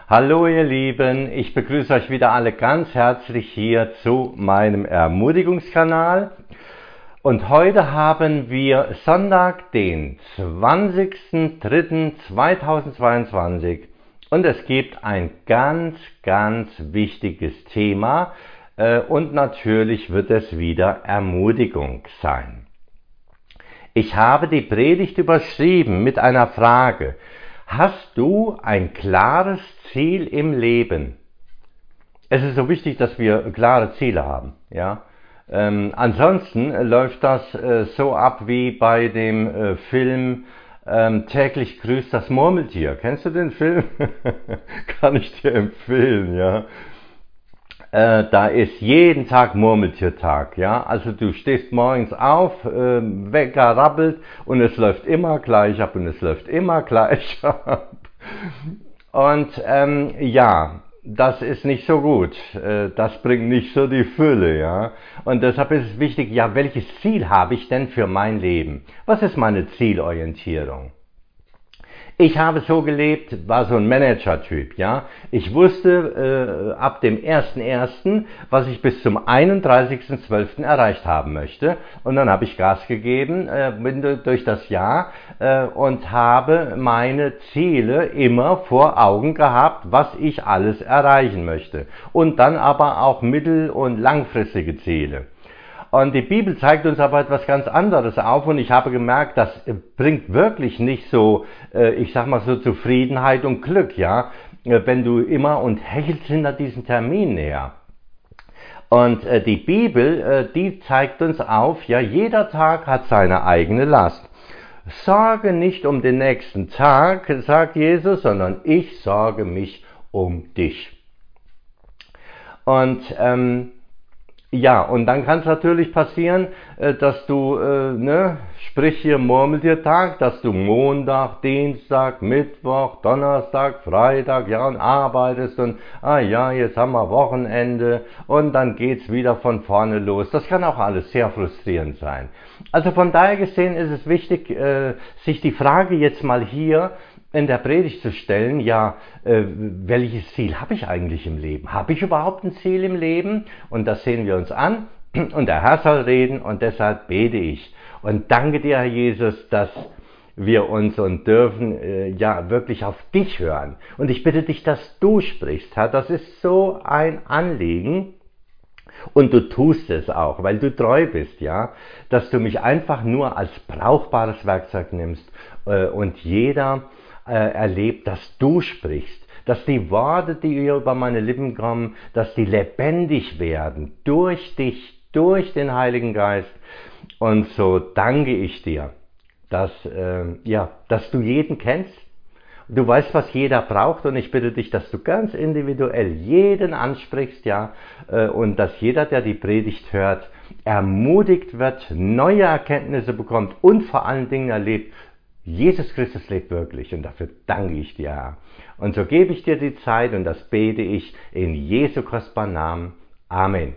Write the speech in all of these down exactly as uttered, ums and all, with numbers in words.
Hallo ihr Lieben, ich begrüße euch wieder alle ganz herzlich hier zu meinem Ermutigungskanal. Und heute haben wir Sonntag, den zwanzigsten dritten zweitausendzweiundzwanzig und es gibt ein ganz, ganz wichtiges Thema äh, und natürlich wird es wieder Ermutigung sein. Ich habe die Predigt überschrieben mit einer Frage: Hast du ein klares Ziel im Leben? Es ist so wichtig, dass wir klare Ziele haben. Ja? Ähm, ansonsten läuft das äh, so ab wie bei dem äh, Film ähm, Täglich grüßt das Murmeltier. Kennst du den Film? Kann ich dir empfehlen, ja. Äh, da ist jeden Tag Murmeltiertag, ja. Also du stehst morgens auf, äh, Wecker rappelt und es läuft immer gleich ab und es läuft immer gleich ab. Und ähm, ja, das ist nicht so gut. Äh, das bringt nicht so die Fülle, ja. Und deshalb ist es wichtig, ja, welches Ziel habe ich denn für mein Leben? Was ist meine Zielorientierung? Ich habe so gelebt, war so ein Manager-Typ, ja. Ich wusste äh, ab dem ersten ersten, was ich bis zum einunddreißigsten zwölften erreicht haben möchte. Und dann habe ich Gas gegeben, äh, bin durch das Jahr äh, und habe meine Ziele immer vor Augen gehabt, was ich alles erreichen möchte. Und dann aber auch mittel- und langfristige Ziele. Und die Bibel zeigt uns aber etwas ganz anderes auf und ich habe gemerkt, das bringt wirklich nicht so, ich sag mal so, Zufriedenheit und Glück, ja, wenn du immer und hechelst hinter diesen Terminen her. Und die Bibel, die zeigt uns auf, ja, jeder Tag hat seine eigene Last. Sorge nicht um den nächsten Tag, sagt Jesus, sondern ich sorge mich um dich. Und ähm, Ja, und dann kann es natürlich passieren, dass du, äh, ne, sprich hier Murmeltiertag, dass du Montag, Dienstag, Mittwoch, Donnerstag, Freitag, ja, und arbeitest und, ah ja, jetzt haben wir Wochenende und dann geht's wieder von vorne los. Das kann auch alles sehr frustrierend sein. Also von daher gesehen ist es wichtig, äh, sich die Frage jetzt mal hier in der Predigt zu stellen, ja, äh, welches Ziel habe ich eigentlich im Leben? Habe ich überhaupt ein Ziel im Leben? Und das sehen wir uns an und der Herr soll reden und deshalb bete ich. Und danke dir, Herr Jesus, dass wir uns und dürfen äh, ja wirklich auf dich hören. Und ich bitte dich, dass du sprichst, Herr. Das ist so ein Anliegen. Und du tust es auch, weil du treu bist, ja, dass du mich einfach nur als brauchbares Werkzeug nimmst äh, und jeder erlebt, dass du sprichst, dass die Worte, die hier über meine Lippen kommen, dass die lebendig werden durch dich, durch den Heiligen Geist. Und so danke ich dir, dass, äh, ja, dass du jeden kennst. Du weißt, was jeder braucht und ich bitte dich, dass du ganz individuell jeden ansprichst, ja, äh, und dass jeder, der die Predigt hört, ermutigt wird, neue Erkenntnisse bekommt und vor allen Dingen erlebt, Jesus Christus lebt wirklich und dafür danke ich dir, Herr. Und so gebe ich dir die Zeit und das bete ich in Jesu kostbaren Namen. Amen.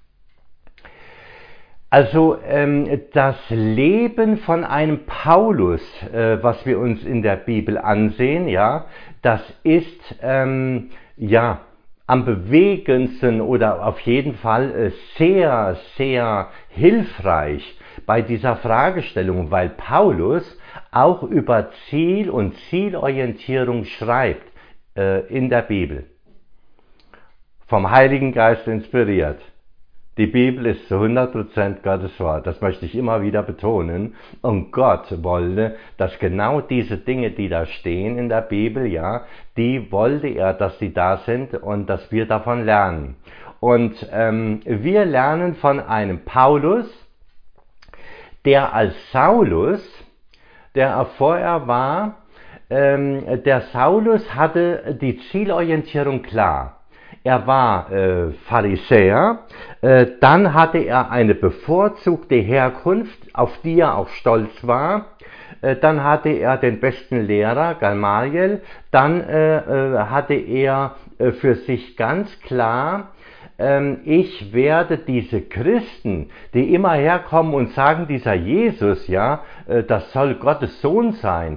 Also ähm, das Leben von einem Paulus, äh, was wir uns in der Bibel ansehen, ja, das ist ähm, ja am bewegendsten oder auf jeden Fall äh, sehr, sehr hilfreich bei dieser Fragestellung, weil Paulus auch über Ziel und Zielorientierung schreibt äh, in der Bibel. Vom Heiligen Geist inspiriert. Die Bibel ist zu hundert Prozent Gottes Wort, das möchte ich immer wieder betonen. Und Gott wollte, dass genau diese Dinge, die da stehen in der Bibel, ja, die wollte er, dass sie da sind und dass wir davon lernen. Und ähm, wir lernen von einem Paulus, der als Saulus, der vorher war, ähm, der Saulus hatte die Zielorientierung klar. Er war äh, Pharisäer, äh, dann hatte er eine bevorzugte Herkunft, auf die er auch stolz war, äh, dann hatte er den besten Lehrer, Gamaliel, dann äh, äh, hatte er äh, für sich ganz klar, äh, ich werde diese Christen, die immer herkommen und sagen, dieser Jesus, ja, äh, das soll Gottes Sohn sein,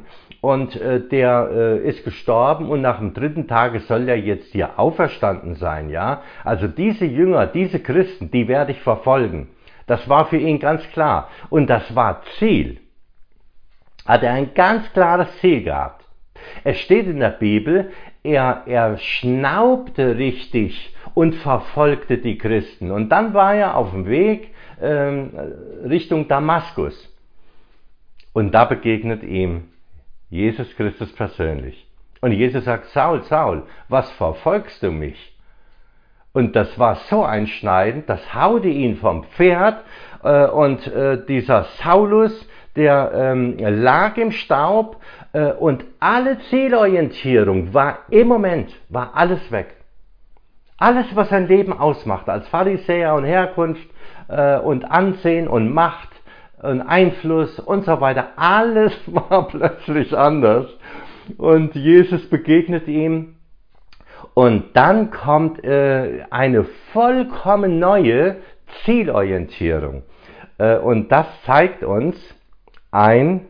und äh, der äh, ist gestorben und nach dem dritten Tage soll er jetzt hier auferstanden sein, ja. Also diese Jünger, diese Christen, die werde ich verfolgen. Das war für ihn ganz klar und das war Ziel. Hat er ein ganz klares Ziel gehabt. Es steht in der Bibel, er, er schnaubte richtig und verfolgte die Christen. Und dann war er auf dem Weg ähm, Richtung Damaskus. Und da begegnet ihm Jesus Christus persönlich. Und Jesus sagt, Saul, Saul, was verfolgst du mich? Und das war so einschneidend, das haute ihn vom Pferd äh, und äh, dieser Saulus, der ähm, lag im Staub äh, und alle Zielorientierung war im Moment, war alles weg. Alles, was sein Leben ausmacht, als Pharisäer und Herkunft äh, und Ansehen und Macht und Einfluss und so weiter, alles war plötzlich anders. Und Jesus begegnet ihm und dann kommt äh, eine vollkommen neue Zielorientierung. Äh, und das zeigt uns ein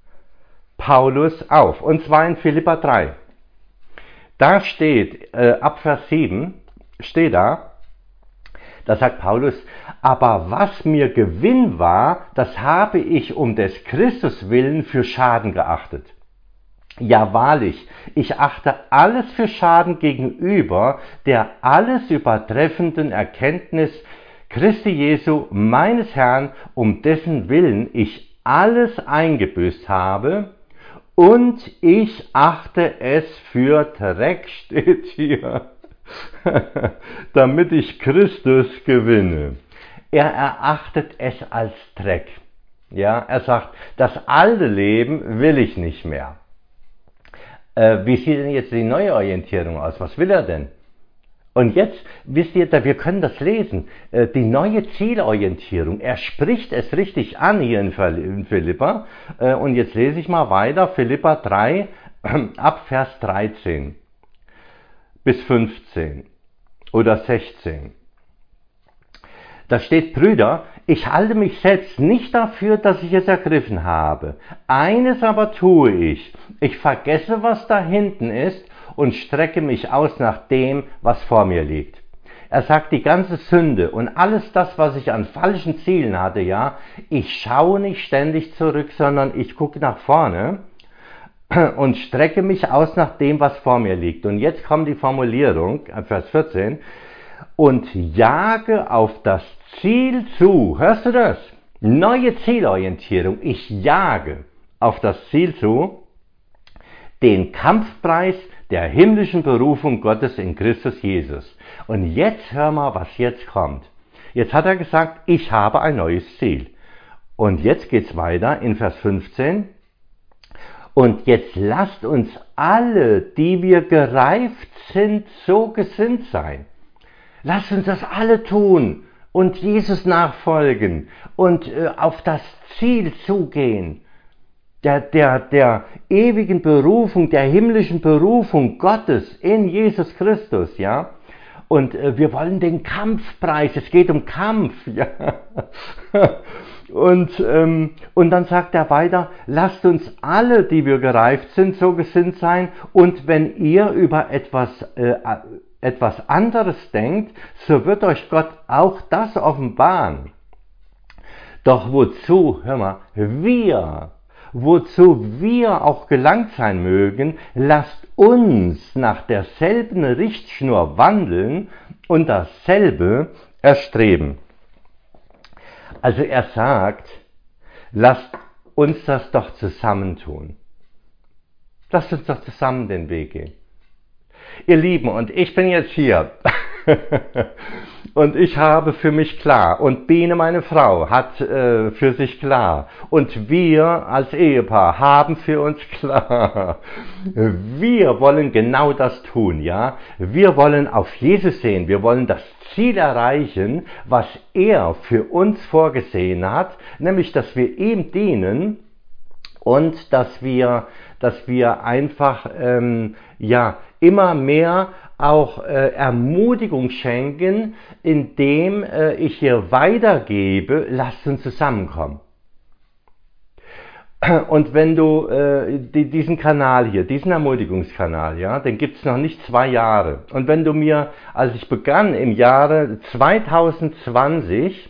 Paulus auf, und zwar in Philipper drei. Da steht, äh, ab Vers sieben, steht da, da sagt Paulus, aber was mir Gewinn war, das habe ich um des Christus willen für Schaden geachtet. Ja wahrlich, ich achte alles für Schaden gegenüber der alles übertreffenden Erkenntnis Christi Jesu, meines Herrn, um dessen Willen ich alles eingebüßt habe, und ich achte es für Dreck, steht hier, damit ich Christus gewinne. Er erachtet es als Dreck. Ja, er sagt, das alte Leben will ich nicht mehr. Äh, wie sieht denn jetzt die neue Orientierung aus? Was will er denn? Und jetzt, wisst ihr, wir können das lesen, äh, die neue Zielorientierung, er spricht es richtig an hier in Philipper, äh, und jetzt lese ich mal weiter, Philipper drei, ab Vers dreizehn bis fünfzehn oder sechzehn. Da steht, Brüder, ich halte mich selbst nicht dafür, dass ich es ergriffen habe. Eines aber tue ich, ich vergesse, was da hinten ist, und strecke mich aus nach dem, was vor mir liegt. Er sagt, die ganze Sünde und alles das, was ich an falschen Zielen hatte, ja, ich schaue nicht ständig zurück, sondern ich gucke nach vorne und strecke mich aus nach dem, was vor mir liegt. Und jetzt kommt die Formulierung, Vers vierzehn, und jage auf das Ziel zu. Hörst du das? Neue Zielorientierung. Ich jage auf das Ziel zu, den Kampfpreis der himmlischen Berufung Gottes in Christus Jesus. Und jetzt hör mal, was jetzt kommt. Jetzt hat er gesagt, ich habe ein neues Ziel. Und jetzt geht's weiter in Vers fünfzehn. Und jetzt lasst uns alle, die wir gereift sind, so gesinnt sein. Lasst uns das alle tun und Jesus nachfolgen und äh, auf das Ziel zugehen. Der, der, der ewigen Berufung, der himmlischen Berufung Gottes in Jesus Christus, ja. Und äh, wir wollen den Kampfpreis, es geht um Kampf, ja. Und, ähm, und dann sagt er weiter, lasst uns alle, die wir gereift sind, so gesinnt sein, und wenn ihr über etwas, äh, etwas anderes denkt, so wird euch Gott auch das offenbaren. Doch wozu, hör mal, wir, wozu wir auch gelangt sein mögen, lasst uns nach derselben Richtschnur wandeln und dasselbe erstreben. Also er sagt, lasst uns das doch zusammentun. Lasst uns doch zusammen den Weg gehen. Ihr Lieben, und ich bin jetzt hier und ich habe für mich klar, und Biene, meine Frau, hat äh, für sich klar, und wir als Ehepaar haben für uns klar, wir wollen genau das tun, ja, wir wollen auf Jesus sehen, wir wollen das Ziel erreichen, was er für uns vorgesehen hat, nämlich, dass wir ihm dienen und dass wir, dass wir einfach, ähm, ja, immer mehr auch äh, Ermutigung schenken, indem äh, ich hier weitergebe, lasst uns zusammenkommen. Und wenn du äh, die, diesen Kanal hier, diesen Ermutigungskanal, ja, den gibt es noch nicht zwei Jahre. Und wenn du mir, als ich begann im Jahre zwanzig zwanzig,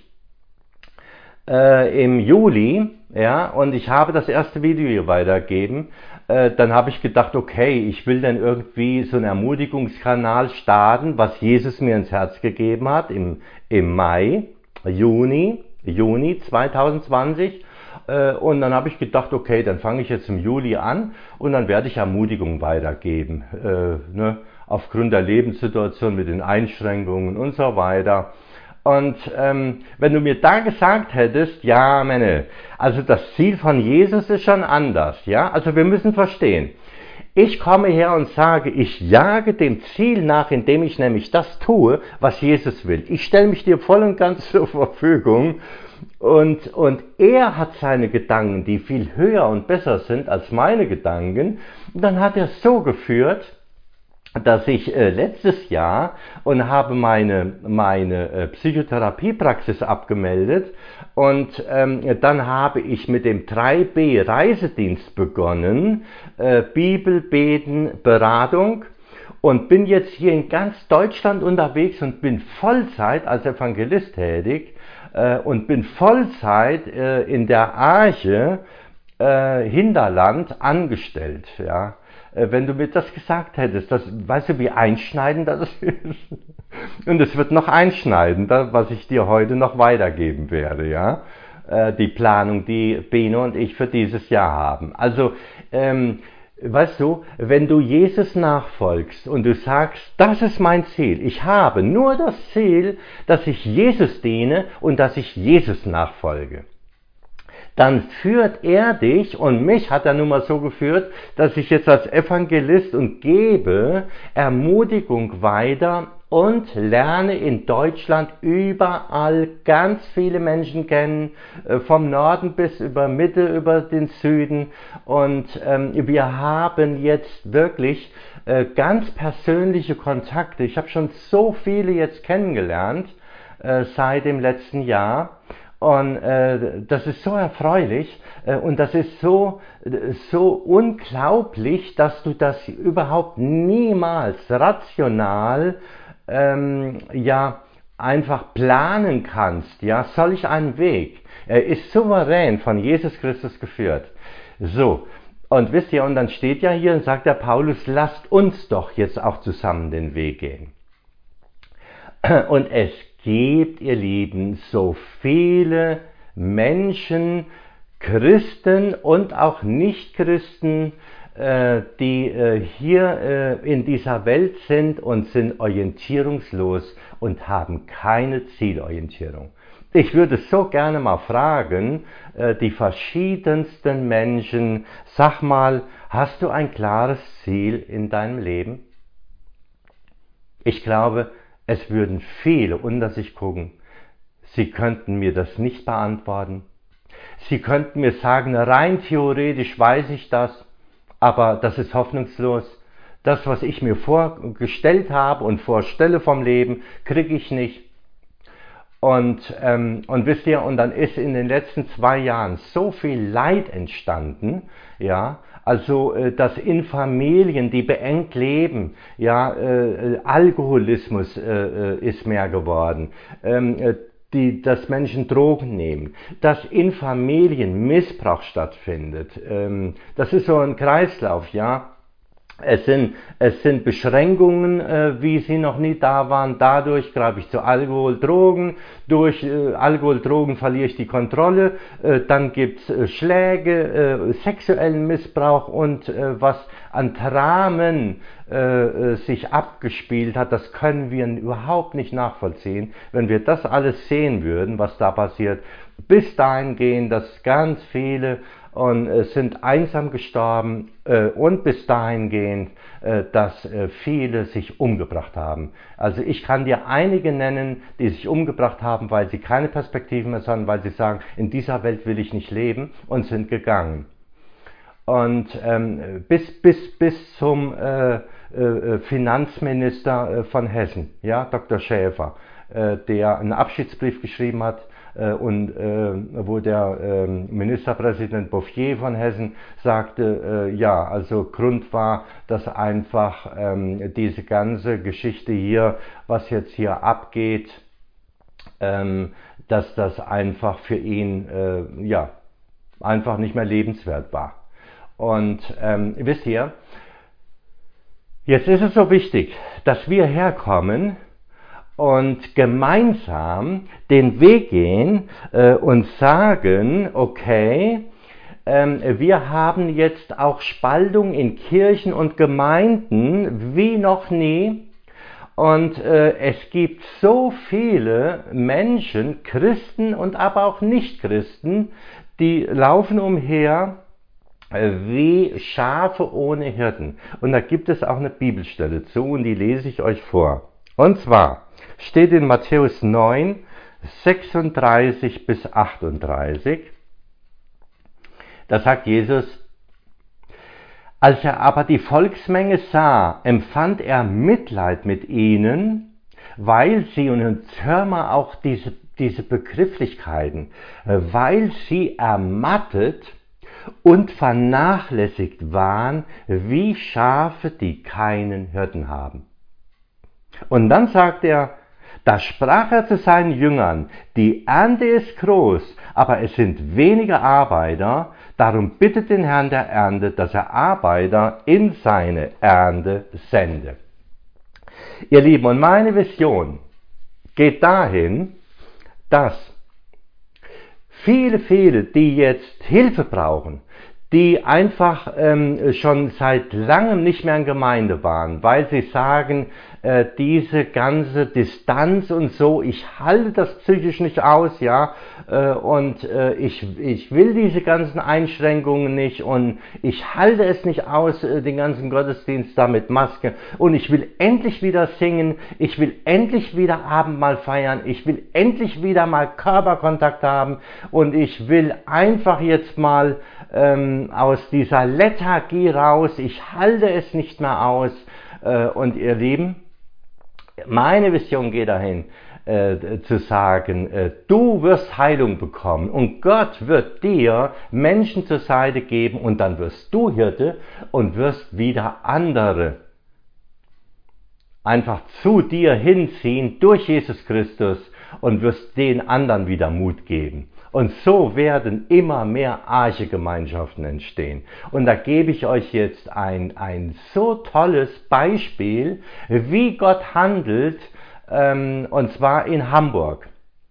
äh, im Juli, ja, und ich habe das erste Video hier weitergegeben, äh, dann habe ich gedacht, okay, ich will dann irgendwie so einen Ermutigungskanal starten, was Jesus mir ins Herz gegeben hat, im, im Mai, Juni, Juni zwanzig zwanzig. Und dann habe ich gedacht, okay, dann fange ich jetzt im Juli an und dann werde ich Ermutigung weitergeben, äh, ne, aufgrund der Lebenssituation mit den Einschränkungen und so weiter. Und ähm, wenn du mir da gesagt hättest, ja, meine, also das Ziel von Jesus ist schon anders, ja, also wir müssen verstehen, ich komme her und sage, ich jage dem Ziel nach, indem ich nämlich das tue, was Jesus will. Ich stelle mich dir voll und ganz zur Verfügung. Und, und er hat seine Gedanken, die viel höher und besser sind als meine Gedanken. Und dann hat er es so geführt, dass ich äh, letztes Jahr und habe meine, meine äh, Psychotherapiepraxis abgemeldet und ähm, dann habe ich mit dem drei B Reisedienst begonnen, äh, Bibel, Beten, Beratung. Und bin jetzt hier in ganz Deutschland unterwegs und bin Vollzeit als Evangelist tätig äh, und bin Vollzeit äh, in der Arche äh, Hinterland angestellt. Ja. Äh, wenn du mir das gesagt hättest, das, weißt du, wie einschneidend das ist? Und es wird noch einschneidender, was ich dir heute noch weitergeben werde. Ja. Äh, die Planung, die Beno und ich für dieses Jahr haben. Also, ähm, weißt du, wenn du Jesus nachfolgst und du sagst, das ist mein Ziel, ich habe nur das Ziel, dass ich Jesus diene und dass ich Jesus nachfolge, dann führt er dich, und mich hat er nun mal so geführt, dass ich jetzt als Evangelist und gebe Ermutigung weiter und lerne in Deutschland überall ganz viele Menschen kennen, vom Norden bis über Mitte, über den Süden. Und ähm, wir haben jetzt wirklich äh, ganz persönliche Kontakte. Ich habe schon so viele jetzt kennengelernt äh, seit dem letzten Jahr. Und äh, das ist so erfreulich äh, und das ist so, so unglaublich, dass du das überhaupt niemals rational ähm, ja, einfach planen kannst. Ja, solch einen Weg. Er ist souverän von Jesus Christus geführt. So, und wisst ihr, und dann steht ja hier und sagt der Paulus, lasst uns doch jetzt auch zusammen den Weg gehen. Und es gibt, ihr Lieben, so viele Menschen, Christen und auch Nichtchristen, äh, die äh, hier äh, in dieser Welt sind und sind orientierungslos und haben keine Zielorientierung. Ich würde so gerne mal fragen, äh, die verschiedensten Menschen, sag mal, hast du ein klares Ziel in deinem Leben? Ich glaube, es würden viele unter sich gucken. Sie könnten mir das nicht beantworten. Sie könnten mir sagen, rein theoretisch weiß ich das, aber das ist hoffnungslos. Das, was ich mir vorgestellt habe und vorstelle vom Leben, kriege ich nicht. Und, ähm, und wisst ihr, und dann ist in den letzten zwei Jahren so viel Leid entstanden, ja, also äh, dass in Familien, die beengt leben, ja, äh, Alkoholismus äh, ist mehr geworden, ähm, äh, die, dass Menschen Drogen nehmen, dass in Familien Missbrauch stattfindet. Ähm, das ist so ein Kreislauf, ja. Es sind, es sind Beschränkungen, äh, wie sie noch nie da waren. Dadurch greife ich zu Alkohol, Drogen. Durch äh, Alkohol, Drogen verliere ich die Kontrolle. Äh, dann gibt's äh, Schläge, äh, sexuellen Missbrauch und äh, was an Dramen äh, sich abgespielt hat, das können wir überhaupt nicht nachvollziehen. Wenn wir das alles sehen würden, was da passiert, bis dahin gehen, dass ganz viele und äh, sind einsam gestorben äh, und bis dahingehend, äh, dass äh, viele sich umgebracht haben. Also ich kann dir einige nennen, die sich umgebracht haben, weil sie keine Perspektiven mehr hatten, weil sie sagen, in dieser Welt will ich nicht leben, und sind gegangen. Und ähm, bis, bis, bis zum äh, äh, Finanzminister äh, von Hessen, ja, Doktor Schäfer, äh, der einen Abschiedsbrief geschrieben hat, äh, und äh, wo der äh, Ministerpräsident Bouffier von Hessen sagte, äh, ja, also Grund war, dass einfach äh, diese ganze Geschichte hier, was jetzt hier abgeht, äh, dass das einfach für ihn, äh, ja, einfach nicht mehr lebenswert war. Und ähm, wisst ihr, jetzt ist es so wichtig, dass wir herkommen und gemeinsam den Weg gehen äh, und sagen, okay, ähm, wir haben jetzt auch Spaltung in Kirchen und Gemeinden wie noch nie. Und äh, es gibt so viele Menschen, Christen und aber auch Nicht-Christen, die laufen umher äh, wie Schafe ohne Hirten. Und da gibt es auch eine Bibelstelle zu und die lese ich euch vor. Und zwar steht in Matthäus neun, sechsunddreißig bis achtunddreißig, da sagt Jesus: Als er aber die Volksmenge sah, empfand er Mitleid mit ihnen, weil sie, und jetzt hör mal auch diese, diese Begrifflichkeiten, weil sie ermattet und vernachlässigt waren, wie Schafe, die keinen Hirten haben. Und dann sagt er, da sprach er zu seinen Jüngern: Die Ernte ist groß, aber es sind wenige Arbeiter, darum bittet den Herrn der Ernte, dass er Arbeiter in seine Ernte sende. Ihr Lieben, und meine Vision geht dahin, dass viele, viele, die jetzt Hilfe brauchen, die einfach ähm, schon seit langem nicht mehr in Gemeinde waren, weil sie sagen, äh, diese ganze Distanz und so, ich halte das psychisch nicht aus, ja, äh, und äh, ich, ich will diese ganzen Einschränkungen nicht und ich halte es nicht aus, äh, den ganzen Gottesdienst da mit Maske, und ich will endlich wieder singen, ich will endlich wieder Abendmahl feiern, ich will endlich wieder mal Körperkontakt haben und ich will einfach jetzt mal ähm, aus dieser Lethargie raus, ich halte es nicht mehr aus. Äh, und ihr Lieben, meine Vision geht dahin, äh, zu sagen, äh, du wirst Heilung bekommen und Gott wird dir Menschen zur Seite geben und dann wirst du Hirte und wirst wieder andere einfach zu dir hinziehen durch Jesus Christus und wirst den anderen wieder Mut geben. Und so werden immer mehr Arche-Gemeinschaften entstehen. Und da gebe ich euch jetzt ein, ein so tolles Beispiel, wie Gott handelt, ähm, und zwar in Hamburg.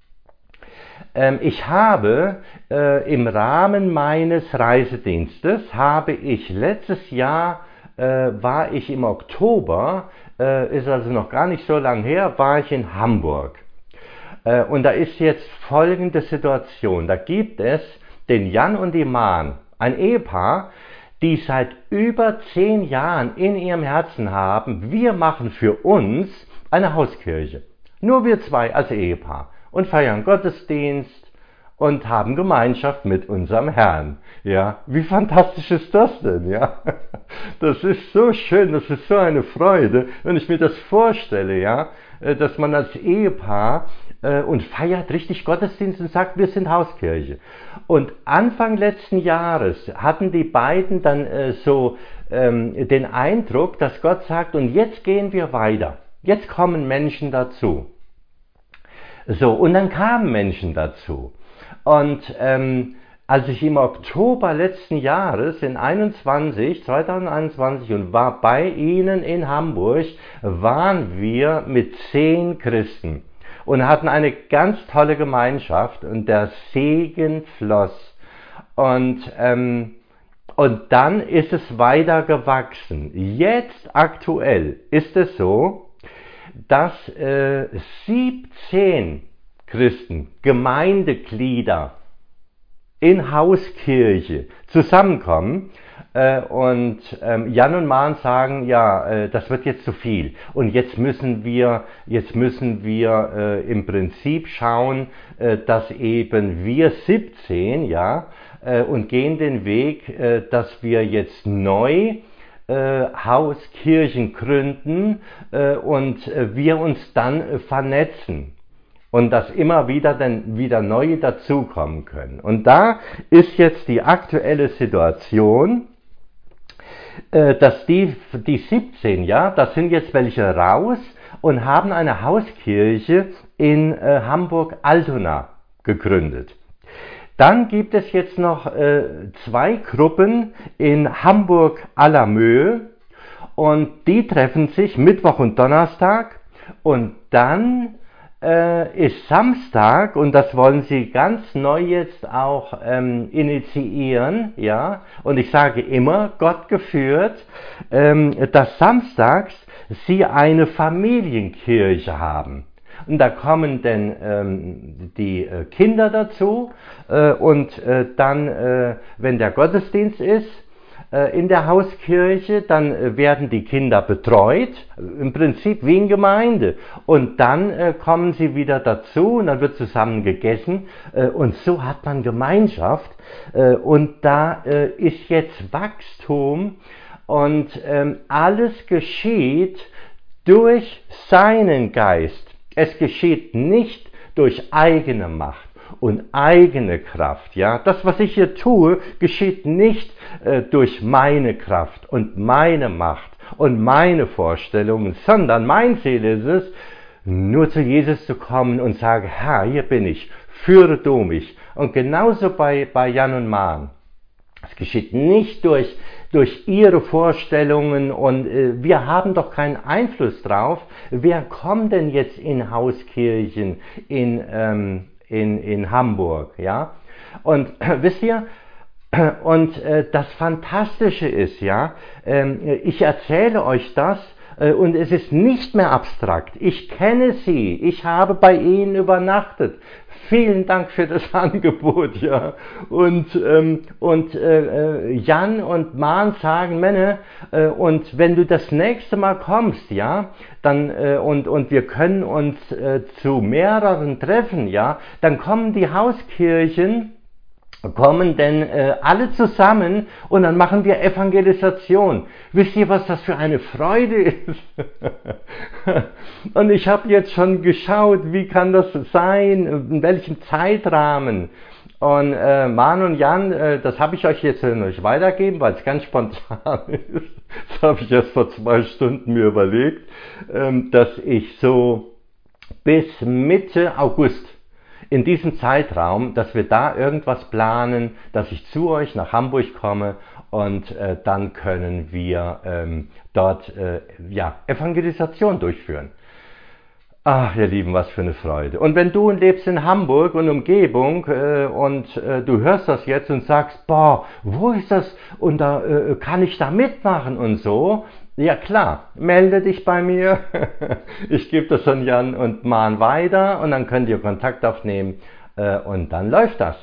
Ähm, ich habe äh, im Rahmen meines Reisedienstes, habe ich letztes Jahr, äh, war ich im Oktober, äh, ist also noch gar nicht so lange her, war ich in Hamburg. Und da ist jetzt folgende Situation. Da gibt es den Jan und die Mahn, ein Ehepaar, die seit über zehn Jahren in ihrem Herzen haben, wir machen für uns eine Hauskirche. Nur wir zwei als Ehepaar und feiern Gottesdienst und haben Gemeinschaft mit unserem Herrn. Ja, wie fantastisch ist das denn? Ja, das ist so schön, das ist so eine Freude, wenn ich mir das vorstelle, ja, dass man als Ehepaar und feiert richtig Gottesdienst und sagt, wir sind Hauskirche. Und Anfang letzten Jahres hatten die beiden dann äh, so ähm, den Eindruck, dass Gott sagt, und jetzt gehen wir weiter. Jetzt kommen Menschen dazu. So, und dann kamen Menschen dazu. Und ähm, als ich im Oktober letzten Jahres, in einundzwanzig, zwanzig einundzwanzig, und war bei ihnen in Hamburg, waren wir mit zehn Christen und hatten eine ganz tolle Gemeinschaft und der Segen floss. Und, ähm, und dann ist es weiter gewachsen. Jetzt aktuell ist es so, dass äh, siebzehn Christen, Gemeindeglieder in Hauskirche zusammenkommen äh, und ähm, Jan und Mahn sagen, ja, äh, das wird jetzt zu viel und jetzt müssen wir, jetzt müssen wir äh, im Prinzip schauen, äh, dass eben wir siebzehn, ja, äh, und gehen den Weg, äh, dass wir jetzt neu äh, Hauskirchen gründen äh, und äh, wir uns dann äh, vernetzen. und dass immer wieder, dann wieder neue dazukommen können. Und da ist jetzt die aktuelle Situation, äh, dass die, die siebzehn, ja, da sind jetzt welche raus und haben eine Hauskirche in äh, Hamburg-Altona gegründet. Dann gibt es jetzt noch äh, zwei Gruppen in Hamburg-Allermöhe und die treffen sich Mittwoch und Donnerstag und dann äh, ist Samstag, und das wollen sie ganz neu jetzt auch ähm, initiieren, ja, und ich sage immer, Gott geführt, ähm, dass samstags sie eine Familienkirche haben. Und da kommen dann ähm, die äh, Kinder dazu äh, und äh, dann, äh, wenn der Gottesdienst ist äh, in der Hauskirche, dann äh, werden die Kinder betreut, im Prinzip wie in Gemeinde. Und dann äh, kommen sie wieder dazu und dann wird zusammen gegessen äh, und so hat man Gemeinschaft äh, und da äh, ist jetzt Wachstum und ähm, alles geschieht durch seinen Geist. Es geschieht nicht durch eigene Macht und eigene Kraft. Ja? Das, was ich hier tue, geschieht nicht äh, durch meine Kraft und meine Macht und meine Vorstellungen, sondern mein Ziel ist es, nur zu Jesus zu kommen und sagen, Herr, hier bin ich, führe du mich. Und genauso bei, bei Jan und Man. Es geschieht nicht durch, durch ihre Vorstellungen und äh, wir haben doch keinen Einfluss drauf. Wer kommt denn jetzt in Hauskirchen in, ähm, in, in Hamburg? Ja? Und äh, wisst ihr, und äh, das Fantastische ist, ja, äh, ich erzähle euch das, äh, und es ist nicht mehr abstrakt. Ich kenne sie, ich habe bei ihnen übernachtet. Vielen Dank für das Angebot, ja. Und, ähm, und äh, Jan und Man sagen, Männer, äh, und wenn du das nächste Mal kommst, ja, dann äh, und, und wir können uns äh, zu mehreren treffen, ja, dann kommen die Hauskirchen, kommen denn äh, alle zusammen und dann machen wir Evangelisation. Wisst ihr, was das für eine Freude ist? Und ich habe jetzt schon geschaut, wie kann das sein, in welchem Zeitrahmen. Und äh, Man und Jan, äh, das habe ich euch jetzt noch nicht weitergeben, weil es ganz spontan ist. Das habe ich erst vor zwei Stunden mir überlegt, ähm, dass ich so bis Mitte August in diesem Zeitraum, dass wir da irgendwas planen, dass ich zu euch nach Hamburg komme und äh, dann können wir ähm, dort äh, ja, Evangelisation durchführen. Ach, ihr Lieben, was für eine Freude. Und wenn du lebst in Hamburg und Umgebung äh, und äh, du hörst das jetzt und sagst, boah, wo ist das und da äh, kann ich da mitmachen und so, ja klar, melde dich bei mir, ich gebe das an Jan und Man weiter und dann könnt ihr Kontakt aufnehmen äh, und dann läuft das.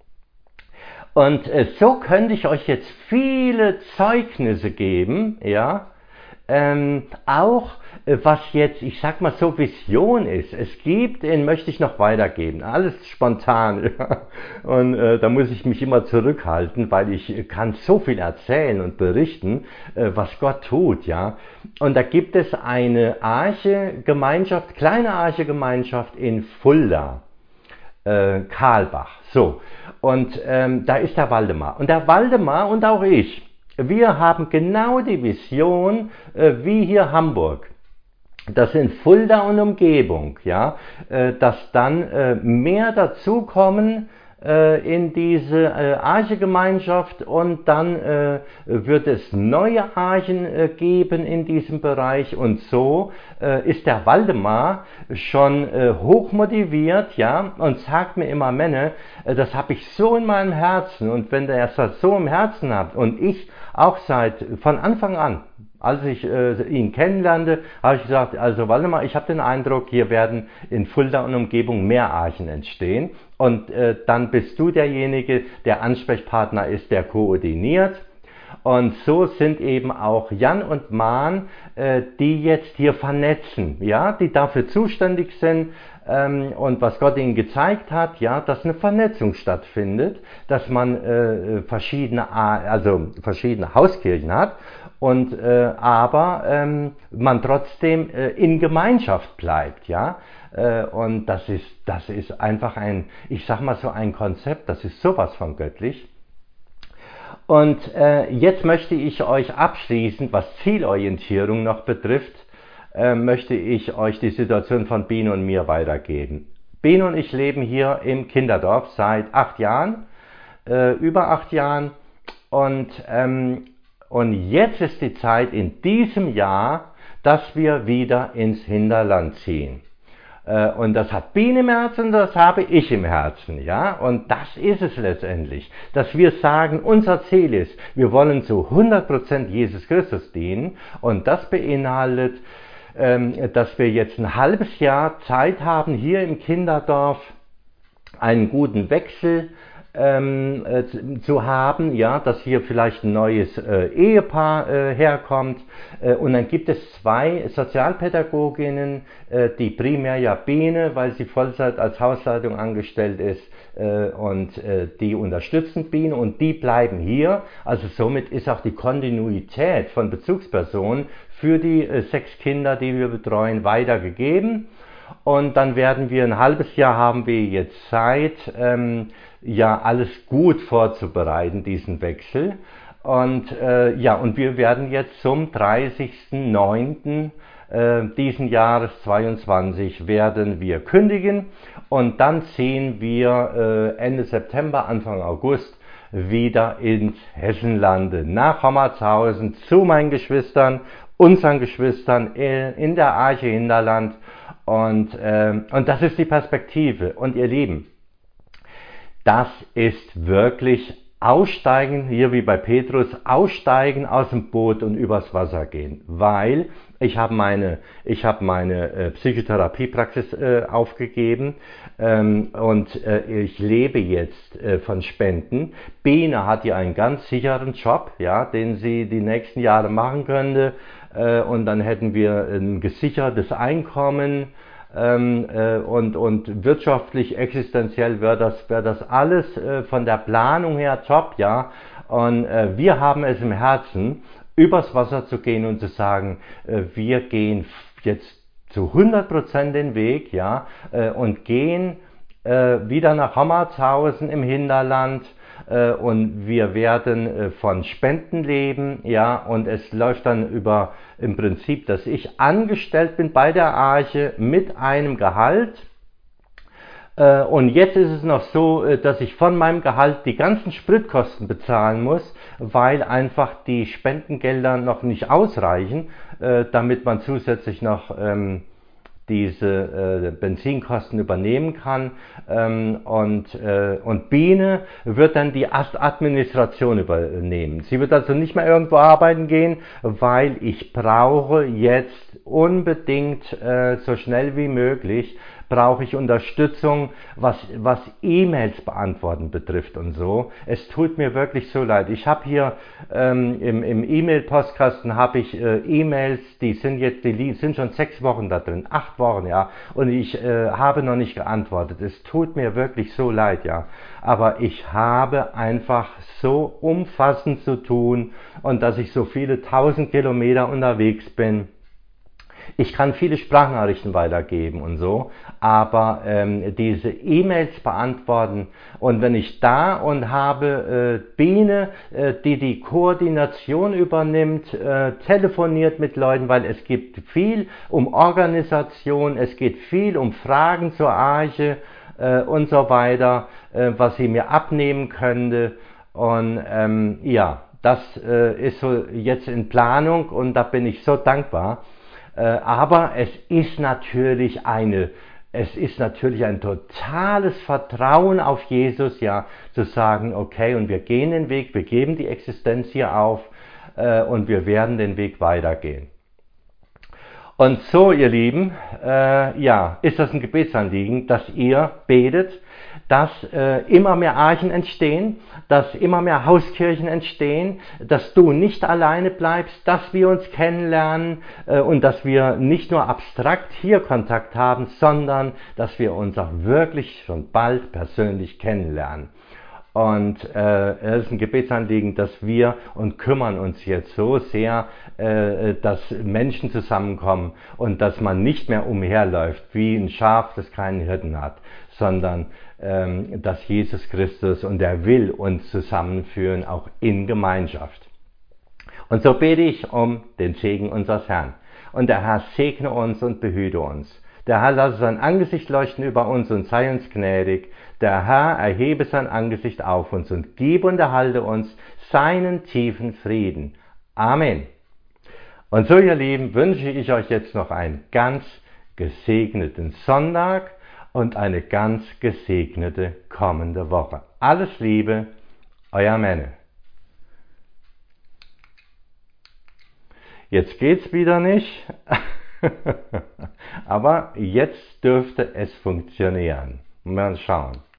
Und äh, so könnte ich euch jetzt viele Zeugnisse geben, ja, ähm, auch äh, was jetzt, ich sag mal so, Vision ist. Es gibt, den möchte ich noch weitergeben, alles spontan, ja. Und äh, da muss ich mich immer zurückhalten, weil ich kann so viel erzählen und berichten, äh, was Gott tut, ja. Und da gibt es eine Arche-Gemeinschaft, kleine Arche-Gemeinschaft in Fulda, äh, Karlbach, so. Und ähm, da ist der Waldemar. Und der Waldemar und auch ich, wir haben genau die Vision äh, wie hier Hamburg. Das in Fulda und Umgebung, ja, äh, dass dann äh, mehr dazukommen äh, in diese äh, Arche-Gemeinschaft und dann äh, wird es neue Archen äh, geben in diesem Bereich und so äh, ist der Waldemar schon äh, hochmotiviert, ja, und sagt mir immer, Männer, äh, das habe ich so in meinem Herzen und wenn der das so im Herzen hat und ich auch seit von Anfang an, als ich äh, ihn kennenlernte, habe ich gesagt, also Waldemar, ich habe den Eindruck, hier werden in Fulda und Umgebung mehr Archen entstehen und äh, dann bist du derjenige, der Ansprechpartner ist, der koordiniert. Und so sind eben auch Jan und Man, äh, die jetzt hier vernetzen, ja, die dafür zuständig sind ähm, und was Gott ihnen gezeigt hat, ja, dass eine Vernetzung stattfindet, dass man äh, verschiedene, also verschiedene Hauskirchen hat und äh, aber ähm, man trotzdem äh, in Gemeinschaft bleibt, ja. Äh, und das ist, das ist einfach ein, ich sag mal so ein Konzept, das ist sowas von göttlich. Und äh, jetzt möchte ich euch abschließend, was Zielorientierung noch betrifft, äh, möchte ich euch die Situation von Biene und mir weitergeben. Biene und ich leben hier im Kinderdorf seit acht Jahren, äh, über acht Jahren. Und, ähm, und jetzt ist die Zeit in diesem Jahr, dass wir wieder ins Hinterland ziehen. Äh, und das hat Biene im Herzen, das habe ich im Herzen, ja. Und das ist es letztendlich, dass wir sagen, unser Ziel ist, wir wollen zu hundert Prozent Jesus Christus dienen. Und das beinhaltet, ähm, dass wir jetzt ein halbes Jahr Zeit haben, hier im Kinderdorf einen guten Wechsel ähm, äh, zu haben, ja, dass hier vielleicht ein neues äh, Ehepaar äh, herkommt, äh, und dann gibt es zwei Sozialpädagoginnen, äh, die primär ja Biene, weil sie Vollzeit als Hausleitung angestellt ist, äh, und äh, die unterstützen Biene und die bleiben hier, also somit ist auch die Kontinuität von Bezugspersonen für die äh, sechs Kinder, die wir betreuen, weitergegeben. Und dann werden wir ein halbes Jahr haben wir jetzt Zeit, ähm, ja alles gut vorzubereiten, diesen Wechsel. Und äh, ja, und wir werden jetzt zum dreißigsten neunten Äh, diesen Jahres zweiundzwanzig werden wir kündigen und dann ziehen wir äh, Ende September, Anfang August wieder ins Hessenlande, nach Hommertshausen, zu meinen Geschwistern, unseren Geschwistern in der Arche Hinterland. Und, äh, und das ist die Perspektive. Und ihr Lieben, das ist wirklich aussteigen, hier wie bei Petrus, aussteigen aus dem Boot und übers Wasser gehen, weil ich habe meine, ich habe meine äh, Psychotherapiepraxis äh, aufgegeben, ähm, und äh, ich lebe jetzt äh, von Spenden. Biene hat ja einen ganz sicheren Job, ja, den sie die nächsten Jahre machen könnte, äh, und dann hätten wir ein gesichertes Einkommen. Ähm, äh, und, und wirtschaftlich, existenziell wäre das, wär das alles äh, von der Planung her top, ja. Und äh, wir haben es im Herzen, übers Wasser zu gehen und zu sagen, äh, wir gehen jetzt zu hundert Prozent den Weg, ja, äh, und gehen äh, wieder nach Hommertshausen im Hinterland. Und wir werden von Spenden leben, ja, und es läuft dann über im Prinzip, dass ich angestellt bin bei der Arche mit einem Gehalt. Und jetzt ist es noch so, dass ich von meinem Gehalt die ganzen Spritkosten bezahlen muss, weil einfach die Spendengelder noch nicht ausreichen, damit man zusätzlich noch ähm, diese äh, Benzinkosten übernehmen kann, ähm, und, äh, und Biene wird dann die Administration übernehmen. Sie wird also nicht mehr irgendwo arbeiten gehen, weil ich brauche jetzt unbedingt äh, so schnell wie möglich brauche ich Unterstützung, was, was E-Mails beantworten betrifft und so. Es tut mir wirklich so leid. Ich habe hier ähm, im, im E-Mail-Postkasten habe ich äh, E-Mails, die sind jetzt, die sind schon sechs Wochen da drin, acht Wochen, ja, und ich äh, habe noch nicht geantwortet. Es tut mir wirklich so leid, ja. Aber ich habe einfach so umfassend zu tun und dass ich so viele tausend Kilometer unterwegs bin. Ich kann viele Sprachnachrichten weitergeben und so, aber ähm, diese E-Mails beantworten, und wenn ich da und habe äh, Biene, äh, die die Koordination übernimmt, äh, telefoniert mit Leuten, weil es geht viel um Organisation, es geht viel um Fragen zur Arche äh, und so weiter, äh, was sie mir abnehmen könnte, und ähm, ja, das äh, ist so jetzt in Planung und da bin ich so dankbar. Aber es ist natürlich eine, es ist natürlich ein totales Vertrauen auf Jesus, ja, zu sagen, okay, und wir gehen den Weg, wir geben die Existenz hier auf, äh, und wir werden den Weg weitergehen. Und so, ihr Lieben, äh, ja, ist das ein Gebetsanliegen, dass ihr betet, dass äh, immer mehr Archen entstehen, dass immer mehr Hauskirchen entstehen, dass du nicht alleine bleibst, dass wir uns kennenlernen äh, und dass wir nicht nur abstrakt hier Kontakt haben, sondern dass wir uns auch wirklich schon bald persönlich kennenlernen. Und äh, es ist ein Gebetsanliegen, dass wir und kümmern uns jetzt so sehr, äh, dass Menschen zusammenkommen und dass man nicht mehr umherläuft wie ein Schaf, das keinen Hirten hat, sondern ähm, dass Jesus Christus, und er will uns zusammenführen, auch in Gemeinschaft. Und so bete ich um den Segen unseres Herrn. Und der Herr segne uns und behüte uns. Der Herr lasse sein Angesicht leuchten über uns und sei uns gnädig. Der Herr erhebe sein Angesicht auf uns und gebe und erhalte uns seinen tiefen Frieden. Amen. Und so, ihr Lieben, wünsche ich euch jetzt noch einen ganz gesegneten Sonntag und eine ganz gesegnete kommende Woche. Alles Liebe, euer Menne. Jetzt geht's wieder nicht, aber jetzt dürfte es funktionieren. Mal schauen.